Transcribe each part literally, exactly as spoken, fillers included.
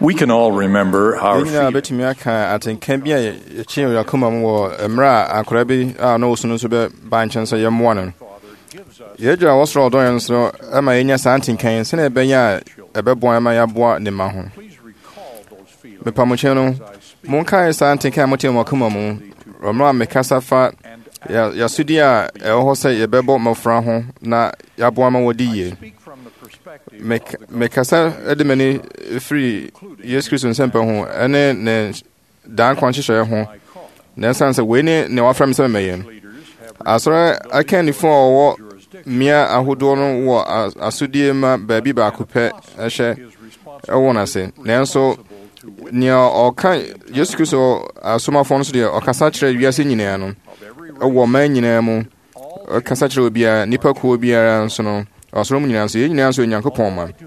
We can all remember our Ina betimi aka atenkan bi a chi yakoma mo emra akora bi a no so no so be ban chen so yemwo no. Ye dwa wosro odon yen so e ma yenya santinkan se na be ya ebebo ama ya boa ne ma ho. Me pamoche no mon kai santinkan mo temo akoma mo romra me kasafa ya ya sudi a e ho se ye bebo mafra ho na ya boa ma wodi ye. Me kasa edemani free yes Christian semper ho ene ne dan kwanche hye ho na sanse we ne ne wafra me se meyen asora akani fo wo mia ahodo no wo asudie ma baabi ba akopɛ ehye ewo na se nanso ne o kan yes Christian asoma fo no so de o kasa kyerɛ wiase nyinaa no ewo man nyinaa mu o kasa kyerɛ obi a nipa ko obi ara nso no asoro mu nyinaa nso ye nyinaa nso Nyankopɔn ma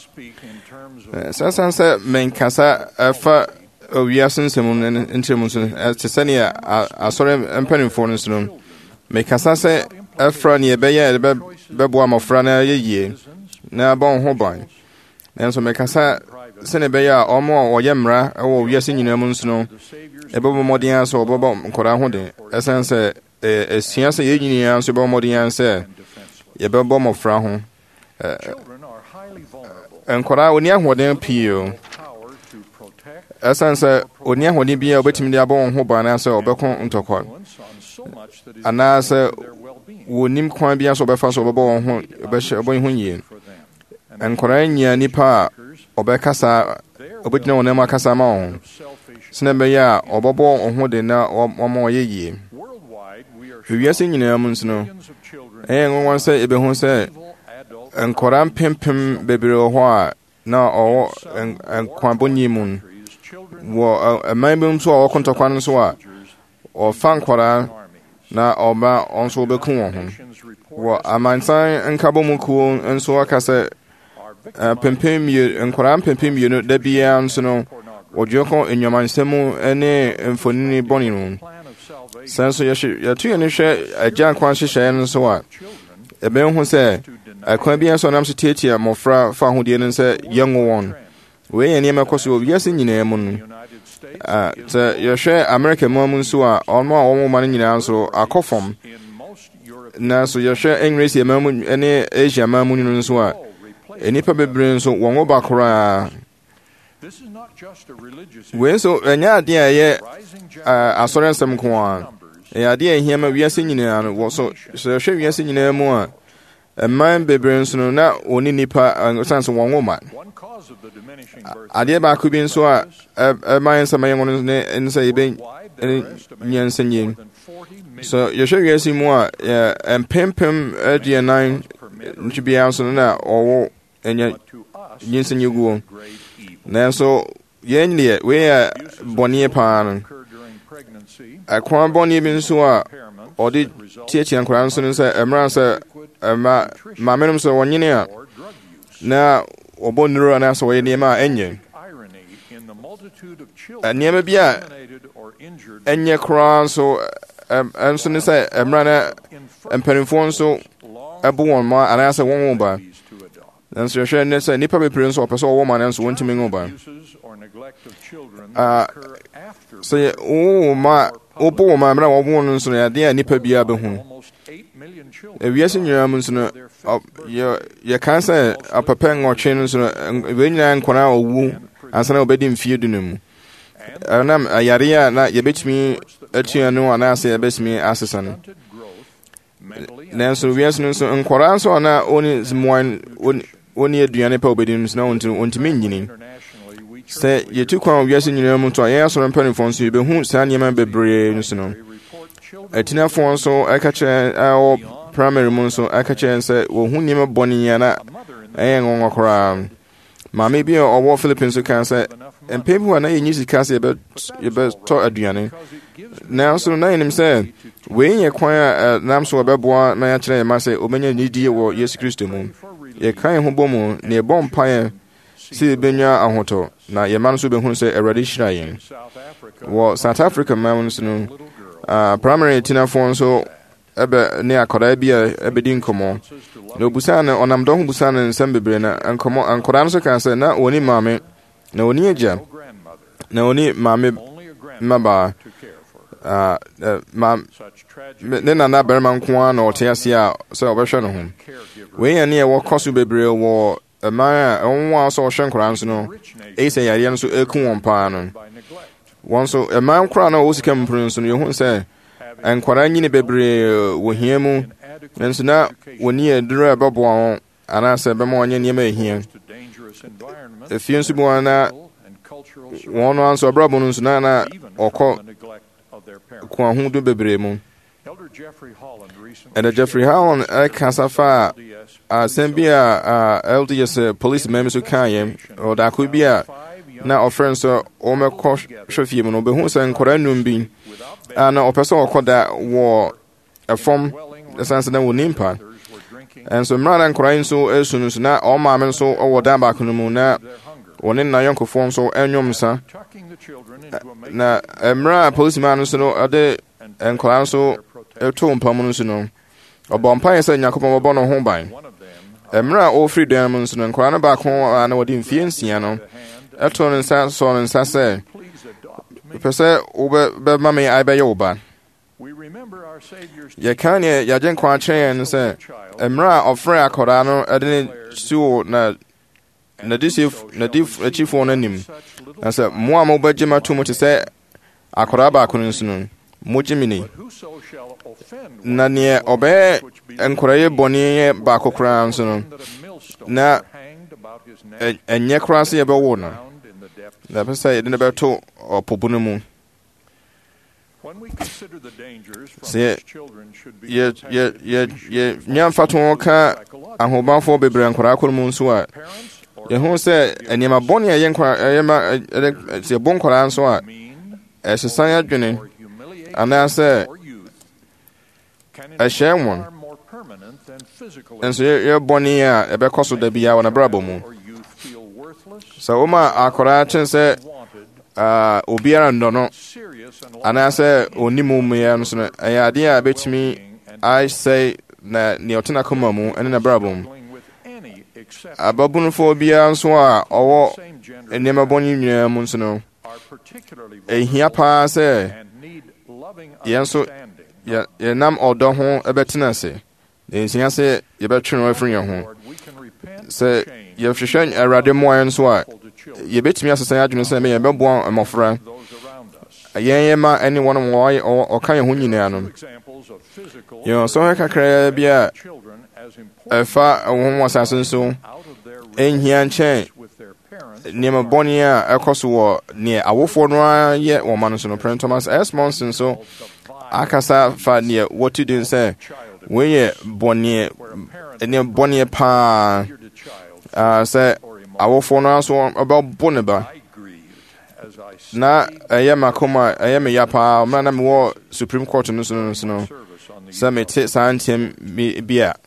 Sasa sasa men kasa afa owiase nsɛm ntrɛmu nso te sɛ ne asɔre mpanimfo no nso no me kasa sɛ afra ne ɛbɛyɛ bɛboa amɔfra na yɛyie na bɔn ho ban nanso me kasa sɛ ne bɛyɛ a ɔmo a ɔyɛ mmara ɛwɔ owiase nyinaa mu nso no ɛbɛbɔ mmɔden asɛ ɔbɛbɔ nkɔraa ho de ɛsɛn sɛ ɛsua sɛ yɛ nyinaa nso bɛbɔ mmɔden sɛ yɛbɛbɔ mmɔfra ho Nkora oni ahoden pii o esanse oni ahoden bia obetimi de abon ho bana se obekon ntokwa ana se wonim kwan bia so obefa so obebo ho obehye obon ho yie nkora nya nipa obekasa obetina wona makasa ma ho sene be ya obebo ho de na omo yeyie wiase nyina mu nsino eh ngon se ebe ho se Enkoram pimpim bebre ho a na o enkwabonyi mun wo amambum so o kontokwa no so a o fankora na oba onso beku wo ho wo amansan enkabomu ku enso akase pimpim ye enkoram pimpim ye no da bia nso no odweko enwamansemu ene emfonini boni no senso ye yatu ye ne hwe agyan kwan hyehyɛ no so a ebe hu se akwan bia so nam so tietia mofra fa hodie no sɛ yengo won we yɛ niam akoso wiase nyinaa mu no ah sɛ yɛhwɛ America mu mu nso a ɔno a wɔn ma no nyinaa nso akɔfom na so yɛhwɛ English ma mu ne Asia ma mu no nso a enipa bebre nso wɔn oba kora we nso enya ade a yɛ asɔre nsɛm ko a ɛyɛ ade a ehia ma wiase nyinaa no wɔ so sɛ yɛhwɛ wiase nyinaa mu a a man bebre nso no na oni nipa sanso won woma ade ba ku bi nso a a man sama yen no ne nsa yebe nyansanye so yehwe wiase mu a empempem adie nine ntibia nso na owo enya nyansanye guo na so yen ne we ya boni pa no akwa boni bi nso a odi tietia nkran nso no sɛ emra sɛ ma ma menum so wonyene a na obonuro na so we niema enye niema bia enye kran so enso ne sɛ emra na empanimfo nso ebo won ma ana sɛ won wo ba nanso hwɛ ne sɛ nipa bepre nso opɛ sɛ wo ma nanso wontimi ngo ba ah sɛ o ma obo ma mra wo won nso na de nipa bia behu ewiase nyina mu nso no ye ye kan sɛ apapa nwɔtwe no nso we nyina nkona owu ansa na obedi mfie du no mu anam ayare a na yebetumi atua no ana sɛ yebetumi asesa no nanso wiase no nso nkora nso na oni zmoan oni aduane pa obedi no nso na ontimi nyini sɛ yetu kwan wiase nyina mu to a yɛn asɔre mpanimfo nso yebehu saa nneɛma bebree nso no atinafo nso aka kyerɛ a primary mu nso aka kyerɛ sɛ wo hu nneɛma bɔne ya na ɛyɛ ngongo koraa maame bi a ɔwɔ Philippines so kan sɛ mpempu a na yɛnyi sika sɛ yɛbɛtɔ aduane nanso na yɛnim sɛ wei yɛ kwan a nam so wɔbɛboa na yɛakyerɛ yɛma sɛ ɔbɛnya nidie wɔ Yesu Kristo mu yɛka yɛ ho bɔ mu na yɛbɔ mpaeɛ sɛ yɛbɛnya ahotɔ na yɛma no so bɛhu sɛ Awurade hyira yɛn wɔ South Africa ma mu nso no Uh, primary tinafo nso ebe ne akora bi a ebe di nkomo na obusa na onam do ho busa na nsem bebre na nkomo ankora nso kan sɛ na oni maame na oni agya na oni maame mmabaa ah ma ne nana barima nko a na ɔte ase a sɛ ɔbɛhwɛ no ho wei yɛ ne ɛwɔ kɔ so bebree wɔ ɛman a ɛwɔ a sɛ ɔhwɛ nkwadaa nso no ɛyi sɛ yareɛ nso ɛku wɔn paa no wɔn nso ɛman koraa na ɔwɔ sika mpuru nso no yɛhu sɛ nkwadaa nyine bebree wɔ hia mu nso na wɔni aduru a ɛbɛboa wɔn anaasɛ ɛbɛma wɔn nyɛ nneɛma ɛhia efie nso bi wɔn na wɔn no nso abrabɔ no nso na na ɔkɔ kwan ho do bebree mu ɛna Jeffrey Holland ɛkasa fa a asɛm bi a L D S police mɛmi so kaa yɛn ɔdaako bi a na ɔfrɛ nso ɔmɛkɔ hwɛ fie mu no ɔbɛhu sɛ nkwadaa nnum bi a na ɔpɛ sɛ ɔkɔ da wɔ ɛfam ɛsan sɛ na wɔ nimpa ɛnso mmerɛ na nkwadaa yi nso ɛsu no nso na ɔmaame nso ɔwɔ dan baako no mu na wɔne nna yɔnkofoɔ nso ɛnwom nsa na mmerɛ a policeman no nso no ɔde nkwadaa nso ɛto mpa mu no nso no ɔbɔ mpaeɛ sɛ Nyankopɔn bɛbɔ no ho ban mmerɛ a ɔfiri dan mu nso no nkwadaa no baako a na wɔde mfeɛ nsia no ɛto ne nsa sɔ ne nsa sɛ pɛ sɛ wobɛma me abɛyɛ wo ba yɛka neɛ yɛagye nkwa kyerɛ yɛn no sɛ mmerɛ a ɔfrɛ akwadaa no ɛde ne siwo na n'akyifoɔ no anim na sɛ mo a mobɛgye ma to mu te sɛ akwadaa baako no nso no mogye me ni na neɛ ɔbɛyɛ nkwadaa bɔne yɛ baako koraa nso no na ɛnyɛ koraa sɛ yɛbɛwo no na pɛ sɛ yɛde no bɛto ɔpobo no mu sɛ yɛnya mfato ka ahobanfoɔ bebree nkwadaa kɔ no mu nso a yɛhu sɛ nneɛma bɔne a sɛ yɛbɔ nkwadaa nso a ɛsesan adwene anaasɛ ɛhyɛ wɔn nso yɛbɔne a ɛbɛkɔ so da biara wɔ n'abrabɔ mu sɛ woma akwadaa kyɛn sɛ obiara nnɔ no anaasɛ ɔnim mmeɛ no so no ɛyɛ adeɛ a bɛtumi asɛe na nea ɔte n'akoma mu ɛne n'abrabɔ mu ababunufoɔ biara nso a ɔwɔ nneɛma bɔne nyinaa mu nso no ɛhia paa sɛ yɛn nso yɛnam ɔdɔ ho ɛbɛtena ase na ɛnsia sɛ yɛbɛtwe no afiri yɛn ho sɛ yɛhwehwɛ Awurade mmoa yɛn nso a yɛbɛtumi asesan adwene sɛ mɛ yɛbɛboa mmɔfra yɛn yɛ ma ɛne wɔn ɔka yɛn ho nyinaa no yɛn ɔsɔ kakraa bi a ɛfa wɔn asase nso ɛnhia nkyɛn nneɛma bɔne a ɛkɔ so wɔ neɛ awofoɔ no ayɛ wɔn ma no so no President Thomas S. Monson nso akasa fa neɛ wɔtu din sɛ wɔyɛ bɔne ɛneɛ bɔne paa sɛ awofoɔ no nso ɔbɛbɔ ne ba na ɛyɛ makoma ɛyɛ me ya paa ɔmra na mewɔ Supreme Court no so no nso no sɛ mete saa nteɛm bi a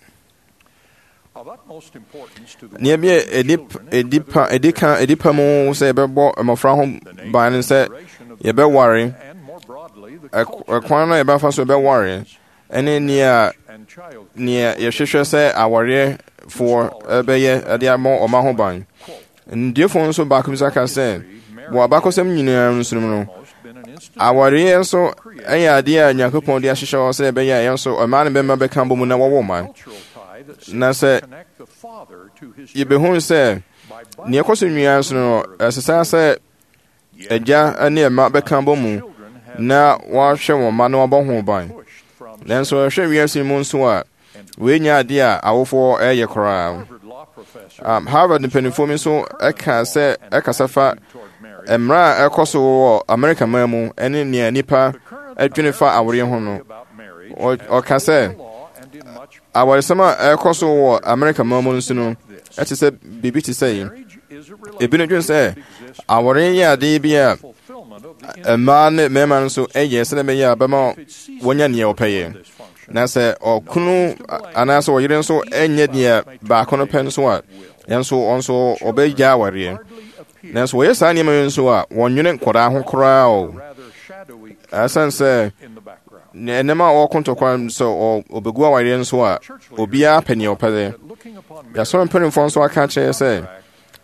nea bi ɛdi ka mu sɛ yɛbɛbɔ mmɔfra ho ban no sɛ yɛbɛware ɛkwan no yɛbɛfa so yɛbɛware ɛne nea nea yɛhwehwɛ sɛ awareɛfoɔ ɛbɛyɛ ɛde amɔ ɔma ho ban ndiefoɔ nso baako bi sa ka sɛ wɔ abakɔsɛm nyinaa nso no awareɛ nso ɛyɛ adeɛ a Nyankopɔn de ahyehyɛ hɔ sɛ ɛbɛyɛ a yɛn nso ɔmaa ne bɛma bɛka bɔ mu na wɔwɔ ma na sɛ yɛbɛhu sɛ nea ɛkɔ so nwia nso no ɛsesa sɛ agya ne ɛma bɛka bɔ mu na wɔahwɛ wɔn ma na wɔabɔ ho ban nanso ɛhwɛ wiase mu nso a wɔanya adeɛ a awofoɔ ɛyɛ koraa um, Harvard mpanimfoɔ mi nso ɛka sɛ ɛkasa fa mmerɛ a ɛkɔ so wɔ America man mu ɛne nea nipa adwene fa awareɛ ho no ɔka sɛ awaresɛm a ɛkɔ so wɔ America man mu nso no ɛte sɛ biribi te sɛ yi ebi no dwene sɛ awareɛ yɛ adeɛ bi a mmaa ne mmarima no nso ɛyɛ sɛdeɛ bɛyɛ a bɛma wɔnya nea wɔpɛyɛ na sɛ ɔkunu anaasɛ ɔyere nso ɛnyɛ deɛ baako no pɛ nso a yɛnso ɔnso ɔbɛgya awareɛ nanso wɔyɛ saa nneɛma yi nso a wɔnwene nkɔdaa ho koraa o ɛsiane sɛ nneɛma a wɔko ntɔkwa sɛ ɔbɛgu awareɛ nso a obiara pɛ nea ɔpɛ dɛ yɛasɔre mpanimfoɔ nso aka kyerɛ sɛ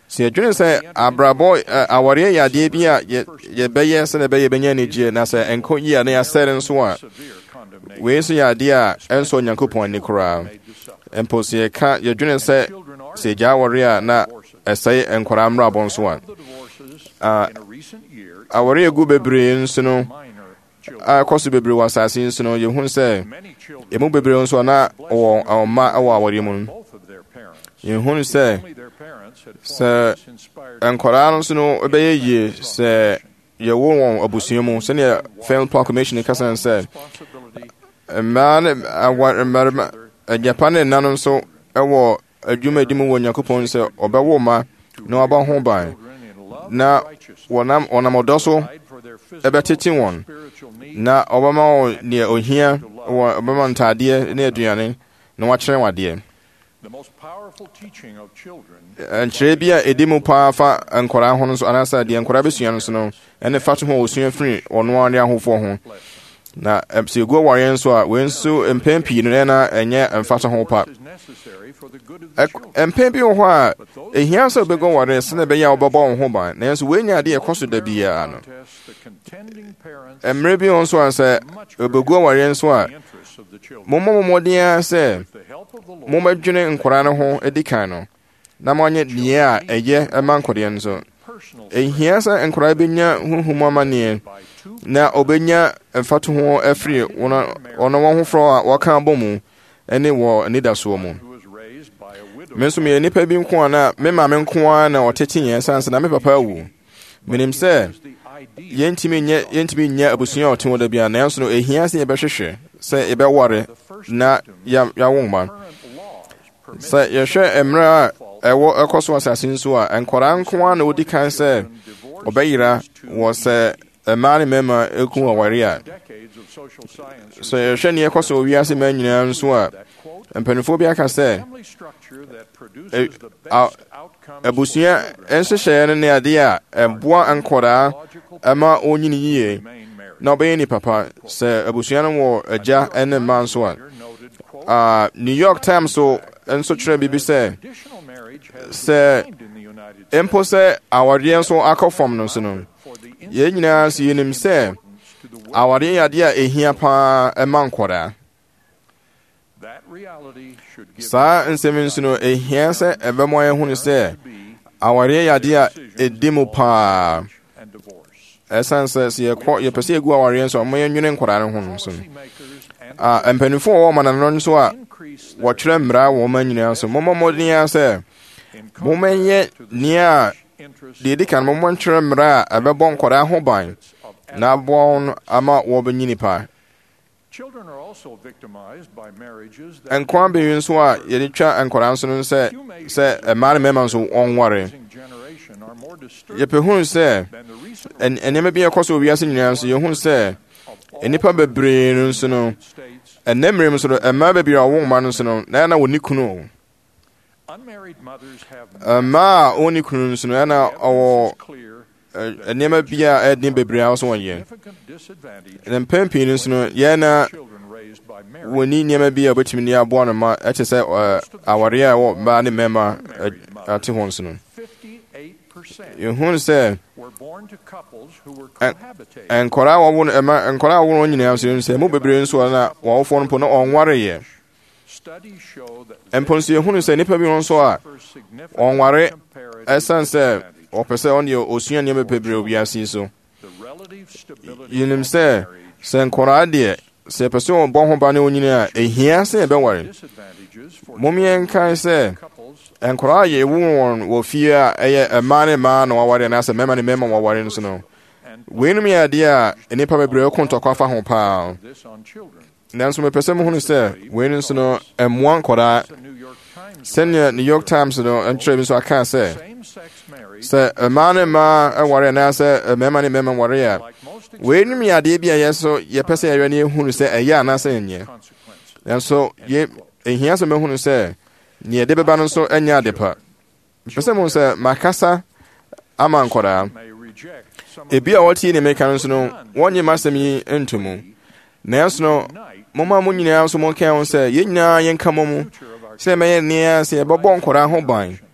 sɛ yɛdwene sɛ abrabɔ awareɛ yɛ adeɛ bi a yɛbɛyɛ sɛ na ɛbɛyɛ bɛnya anigyeɛ na sɛ ɛnkɔ yie a na yɛasɛre nso a wei nso yɛ adeɛ a ɛnsɔ Onyankopɔn ani koraa. Mpo sɛ yɛka yɛdwene sɛ sɛ yɛgya awareɛ a na ɛsɛe nkwaraa mmrabɔ nso a awareɛ gu bebree nso no a ɛkɔ so bebree wɔ asase nso no yɛhu sɛ ɛmu bebree nso a na ɔwɔ ɔma ɛwɔ awareɛ mu no yɛhu sɛ sɛ nkwaraa no nso no ɛbɛyɛ yie sɛ yɛwɔ wɔn abusua mu sɛnea Family Proclamation kasa sɛ mmaa ne mmarima agyapa ne nna no nso ɛwɔ adwuma di mu wɔ Onyankopɔn sɛ ɔbɛwo ma na waba ho ban na wɔnam ɔnam ɔdɔ so ɛbɛtete wɔn na ɔbɛma wɔn nea ohia wɔ ɔbɛma ntaadeɛ ne aduane na wakyerɛ wɔn adeɛ. Nkyerɛ bi a ɛdi mu paa fa nkwaraa ho no nso anaasɛ deɛ nkwaraa bɛsua no nso no ɛne fa to ho a wɔsua firi ɔno ara ne ahofoɔ ho na sɛ ɛgu awareɛ nso a wei nso mpɛn pii no na ɛnyɛ mfata ho pa. Mpɛn bi wɔ hɔ a ɛhia sɛ wobɛgu awareɛ sɛ na ɛbɛyɛ a wobɛbɔ wo ho ban nanso woanya adeɛ ɛkɔ so da biara no. Mmerɛ bi wɔ nso a sɛ wobɛgu awareɛ nso a mommɔ mmɔden ara sɛ mommɛdwene nkwaraa no ho adi kan no na moanyɛ deɛ a ɛyɛ ɛma nkwadeɛ no so. Ɛhia sɛ nkwaraa bɛnya honhom amanneɛ na ɔbɛnya mfato ho afiri ɔno wɔn hoforɔ a wɔka abɔ mu ne wɔ anidasoɔ mu. Me nso meyɛ nnipa bi nko a na me maame nko a na ɔtete yɛn sanse na me papa awu. Menim sɛ yɛntumi nyɛ yɛntumi nyɛ abusua a ɔte hɔ da bia nanso no ɛhia sɛ yɛbɛhwehwɛ sɛ yɛbɛware na yɛawo mma. Sɛ yɛhwɛ mmerɛ a ɛwɔ ɛkɔ so asase nso a nkwaraa nko a na wɔdi kan sɛ ɔbɛyera wɔ sɛ mmaa ne mmarima eku aware a sɛ yɛhwɛ ne ɛkɔ so wiase mmaa nyinaa nso a mpanimfoɔ bi aka sɛ abusua nhyehyɛeɛ no ne adeɛ a ɛboa nkwaraa ɛma ɔnyini yie na ɔbɛyɛ ni papa sɛ abusua no wɔ agya ne mma nso a New York Times so nso kyerɛ biribi sɛ sɛ mpo sɛ awareɛ nso akɔ fam no nso no yɛn nyinaa so yɛnim sɛ awareɛ yɛ adeɛ a ɛhia paa ɛma nkwaraa. Saa nsɛm nso no ɛhia sɛ ɛbɛma yɛhunu sɛ awareɛ yɛ adeɛ a ɛdi mu paa ɛsiane sɛ sɛ yɛkɔ yɛpɛ sɛ yɛgu awareɛ nso a ɔma yɛnwene nkwaraa no ho no so no mpanimfoɔ a wɔwɔ manano nso a wɔtwerɛ mmara wɔ ɔma nyinaa so mommɔ mmɔden a sɛ mommɛnyɛ nea a deɛ ɛdi kan no mommɔntwerɛ mmara a ɛbɛbɔ nkwaraa ho ban na aboa wɔn ama wɔbɛnyini paa. Nkwa bɛyi nso a yɛde twa nkwaraa nso no sɛ sɛ mmaa ne mmarima nso ɔnware. Yɛpɛ hunu sɛ nneɛma bi ɛkɔ so wiase nyinaa nso yɛhunu sɛ nnipa bebree no nso no ɛnɛ mmerɛ mu nso no mmaa bebree a wɔwɔ mma no nso no na ɛna wɔnni kunu. Mmaa a wɔnni kunu nso no ɛna ɔwɔ nneɛma bi a ɛden bebree a wɔso wɔnyɛ. Na mpɛn pii no nso no yɛn na wɔnni nneɛma bi a wɔbɛtumi de aboa no ma ɛkyɛ sɛ awareɛ a ɛwɔ mmaa ne mmarima ate hɔ nso no. Yɛhunu sɛ nkwaraa a wɔwɔ wɔn nyinaa nso sɛ mu bebree nso a na wɔwofoɔ no mpo na ɔnwareyɛ. Mpo nso yɛhunu sɛ nnipa bi nso a ɔnware ɛsiane sɛ ɔpɛ sɛ ɔne ɔsua nneɛma bebree wiase so. Yɛnim sɛ sɛ nkwaraa deɛ sɛ yɛpɛ sɛ ɔbɔ ho ba ne ɔnyini a ɛhia sɛ yɛbɛware. Mom yɛnkae sɛ nkwaraa a yɛwo wɔn wɔ fie a ɛyɛ mmaa ne mmaa na wɔaware anaasɛ mmarima ne mmarima wɔaware no so no weinom yɛ adeɛ a nnipa bebree ko ntɔkwa afa ho paa. Nanso mepɛ sɛ mohunu sɛ weinom nso no ɛmmoa nkwaraa sɛnea New York Times no nkyerɛ bi nso aka sɛ sɛ mmaa ne mmaa ɛware anaasɛ mmarima ne mmarima ware a weinom yɛ adeɛ bi a yɛ so yɛpɛ sɛ yɛhwɛ ne yɛhunu sɛ ɛyɛ anaasɛ ɛnyɛ. Nanso ɛhia sɛ mɛhunu sɛ nea ɛde bɛba no nso ɛnyɛ ade pa. Mpɛ sɛ mo sɛ makasa ama nkwaraa ebi a wɔtie ne meka no nso no wɔnye m'asɛm yi nto mu nanso no momma mo nyinaa nso monka ho sɛ yɛn nyinaa yɛnka mo mu sɛ mɛyɛ nea sɛ yɛbɛbɔ nkwaraa ho ban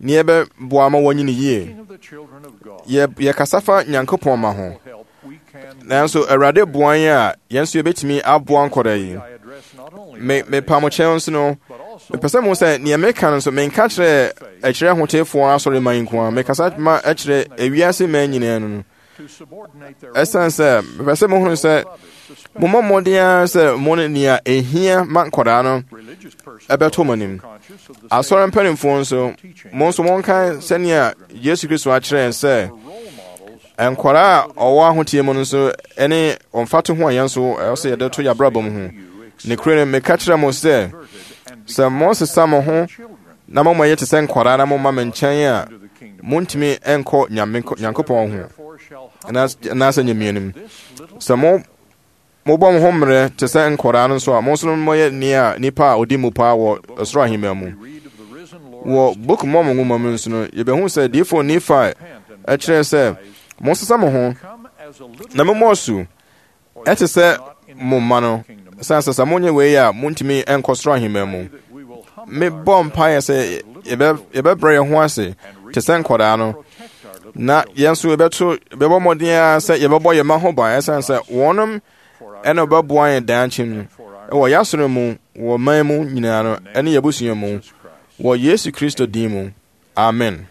ne yɛbɛ boa ma wɔnyini yie yɛ yɛkasafa Nyankopɔn ma ho nanso Awurade boa yɛn a yɛn nso yɛbɛtumi aboa nkɔda yi me me pamokyɛn nso no mepɛ sɛ mo sɛ nea meka no nso menka kyerɛ akyerɛ ahotefoɔ asɔre ma nko a mekasa ma akyerɛ ewiase ma nyinaa no no ɛsiane sɛ mepɛ sɛ mohunu sɛ mommɔ mmɔden ara sɛ mo ne nea ɛhia ma nkɔdaa no ɛbɛto mo anim asɔre mpanimfoɔ nso mo nso monka sɛnea Yesu Kristo akyerɛ sɛ nkɔdaa a ɔwɔ ahoteɛ mu no nso ɛne ɔmfato ho a yɛn nso ɛwɔ sɛ yɛde to yɛabrabɔ mu ho ne kure no meka kyerɛ mo sɛ sɛ mo sesa mo ho na mo yɛ te sɛ nkɔdaa na mo ma me nkyɛn a montumi nkɔ Nyankopɔn ho anaasɛ nyamienim sɛ mo mobɔ mo ho mmerɛ te sɛ nkɔdaa no nso a mo nso moyɛ nea nipa a ɔdi mu paa wɔ ɔsoro ahemma mu wɔ book Mormon nwoma mu nso no yɛbɛhu sɛ diifo Nifa ɛkyerɛ sɛ mo sesa mo ho na mommɔ so ɛte sɛ mo mma no sɛ sɛ sɛ monyɛ wei a montumi nkɔ soro ahemma mu mebɔ mpaeɛ sɛ yɛbɛbrɛ yɛn ho ase te sɛ nkɔdaa no na yɛn nso yɛbɛto yɛbɛbɔ mmɔden a sɛ yɛbɛbɔ yɛn mma ho ban ɛsiane sɛ wɔnom ɛna ɔbɛboa yɛn daakye mu ɛwɔ yɛasɔre mu wɔ man mu nyinaa no ɛne yɛabusua mu wɔ Yesu Kristo din mu amen.